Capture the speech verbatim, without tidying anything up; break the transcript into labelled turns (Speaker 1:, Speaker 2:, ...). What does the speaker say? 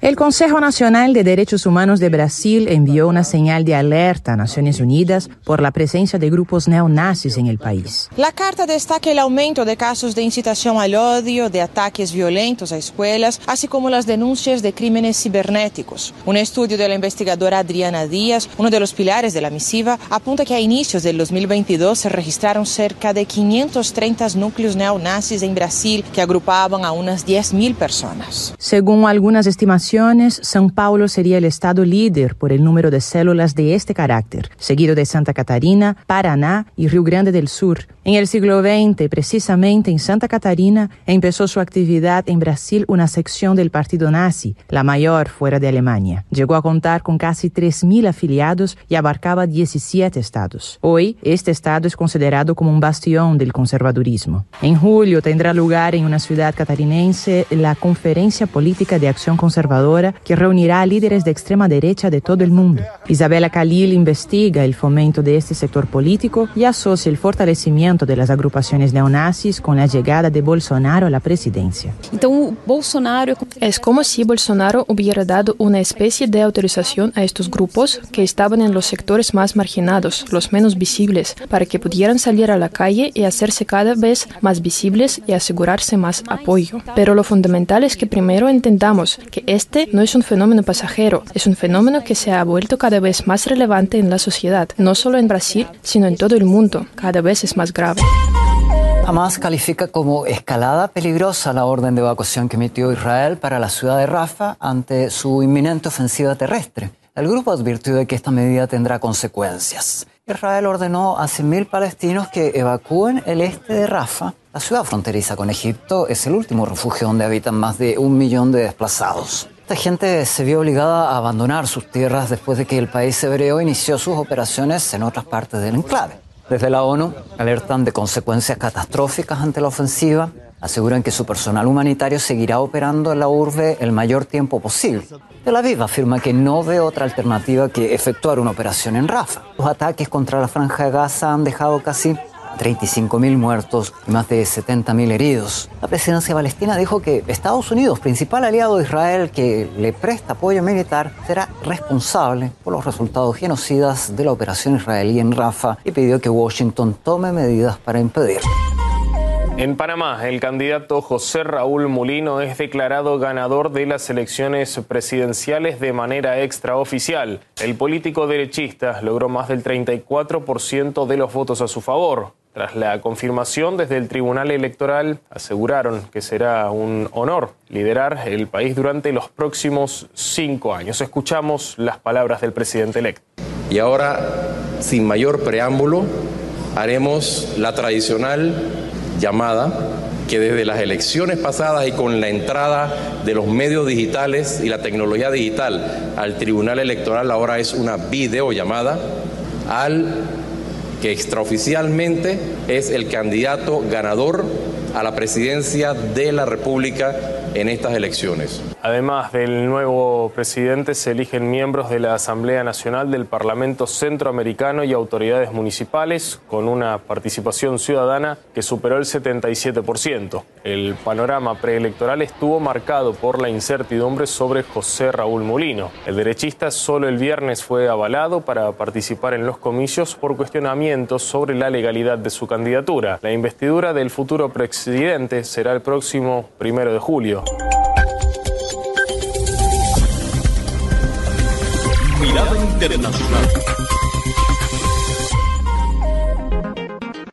Speaker 1: El Consejo Nacional de Derechos Humanos de Brasil envió una señal de alerta a Naciones Unidas por la presencia de grupos neonazis en el país.
Speaker 2: La carta destaca el aumento de casos de incitación al odio, de ataques violentos a escuelas, así como las denuncias de crímenes cibernéticos. Un estudio de la investigadora Adriana Díaz, uno de los pilares de la misiva, apunta que a inicios del dos mil veintidós se registraron cerca de quinientos treinta núcleos neonazis en Brasil que agrupaban a unas diez mil personas.
Speaker 1: Según algunas estimaciones, São Paulo sería el estado líder por el número de células de este carácter, seguido de Santa Catarina, Paraná y Rio Grande del Sur. En el siglo veinte, precisamente en Santa Catarina, empezó su actividad en Brasil una sección del partido nazi, la mayor fuera de Alemania. Llegó a contar con casi tres mil afiliados y abarcaba diecisiete estados. Hoy, este estado es considerado como un bastión del conservadurismo. En julio tendrá lugar en una ciudad catarinense la Conferencia Política de Acción Conservadora, que reunirá a líderes de extrema derecha de todo el mundo. Isabela Khalil investiga el fomento de este sector político y asocia el fortalecimiento de las agrupaciones neonazis con la llegada de Bolsonaro a la presidencia.
Speaker 3: Es como si Bolsonaro hubiera dado una especie de autorización a estos grupos que estaban en los sectores más marginados, los menos visibles, para que pudieran salir a la calle y hacerse cada vez más visibles y asegurarse más apoyo. Pero lo fundamental es que primero entendamos que este no es un fenómeno pasajero, es un fenómeno que se ha vuelto cada vez más relevante en la sociedad, no solo en Brasil, sino en todo el mundo. Cada vez es más grave.
Speaker 4: Hamas califica como escalada peligrosa la orden de evacuación que emitió Israel para la ciudad de Rafah ante su inminente ofensiva terrestre. El grupo advirtió de que esta medida tendrá consecuencias. Israel ordenó a cien mil palestinos que evacúen el este de Rafah. La ciudad fronteriza con Egipto es el último refugio donde habitan más de un millón de desplazados. Esta gente se vio obligada a abandonar sus tierras después de que el país hebreo inició sus operaciones en otras partes del enclave. Desde la ONU alertan de consecuencias catastróficas ante la ofensiva. Aseguran que su personal humanitario seguirá operando en la urbe el mayor tiempo posible. Tel Aviv afirma que no ve otra alternativa que efectuar una operación en Rafah. Los ataques contra la Franja de Gaza han dejado casi treinta y cinco mil muertos y más de setenta mil heridos. La presidencia palestina dijo que Estados Unidos, principal aliado de Israel que le presta apoyo militar, será responsable por los resultados genocidas de la operación israelí en Rafah y pidió que Washington tome medidas para impedirlo.
Speaker 5: En Panamá, el candidato José Raúl Mulino es declarado ganador de las elecciones presidenciales de manera extraoficial. El político derechista logró más del treinta y cuatro por ciento de los votos a su favor. Tras la confirmación desde el Tribunal Electoral, aseguraron que será un honor liderar el país durante los próximos cinco años. Escuchamos las palabras del presidente electo.
Speaker 6: Y ahora, sin mayor preámbulo, haremos la tradicional llamada que desde las elecciones pasadas y con la entrada de los medios digitales y la tecnología digital al Tribunal Electoral ahora es una videollamada al que extraoficialmente es el candidato ganador a la presidencia de la República en estas elecciones.
Speaker 5: Además del nuevo presidente, se eligen miembros de la Asamblea Nacional del Parlamento Centroamericano y autoridades municipales, con una participación ciudadana que superó el setenta y siete por ciento. El panorama preelectoral estuvo marcado por la incertidumbre sobre José Raúl Mulino. El derechista solo el viernes fue avalado para participar en los comicios por cuestionamientos sobre la legalidad de su candidatura. La investidura del futuro presidente será el próximo primero de julio.
Speaker 7: Mirada Internacional.